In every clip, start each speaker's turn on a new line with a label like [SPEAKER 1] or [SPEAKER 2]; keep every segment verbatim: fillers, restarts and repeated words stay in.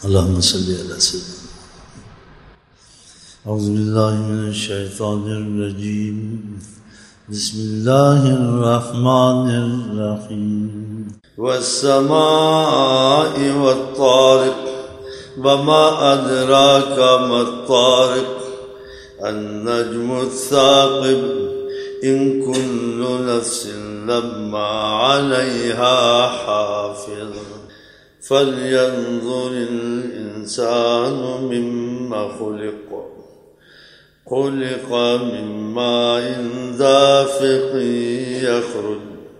[SPEAKER 1] اللهم صل على سيدنا. أعوذ بالله من الشيطان الرجيم. بسم الله الرحمن الرحيم. والسماء والطارق وما أدراك ما الطارق النجم الثاقب إن كل نفس لما عليها حافظ فلينظر الإنسان مما خلق خلق من ماء دافق يخرج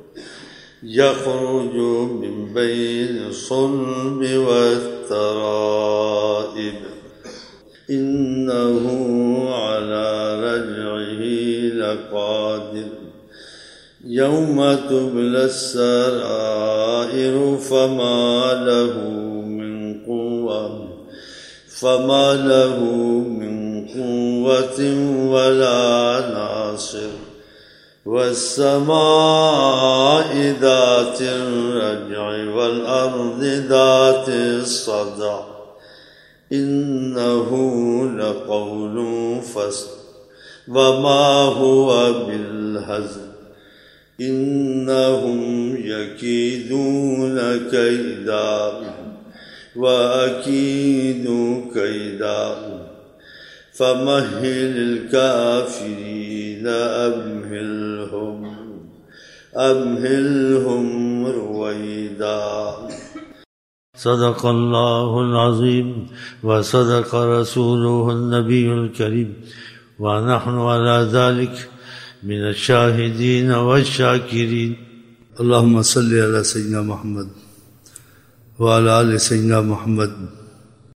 [SPEAKER 1] يخرج من بين الصلب والترائب إنه على رجعه لقادر يوم تبلى السرائر فما له من قوة فما له من قوة ولا ناصر والسماء ذات الرجع والأرض ذات الصدع إنه لقول فصل وما هو بالهزل إنهم يكيدون كيدا وأكيد كيدا فمهل الكافرين أمهلهم أمهلهم رويدا. صدق الله العظيم وصدق رسوله النبي الكريم ونحن على ذلك من الشاهدين والشاكرين. اللهم صل على سيدنا محمد وعلى آل سيدنا محمد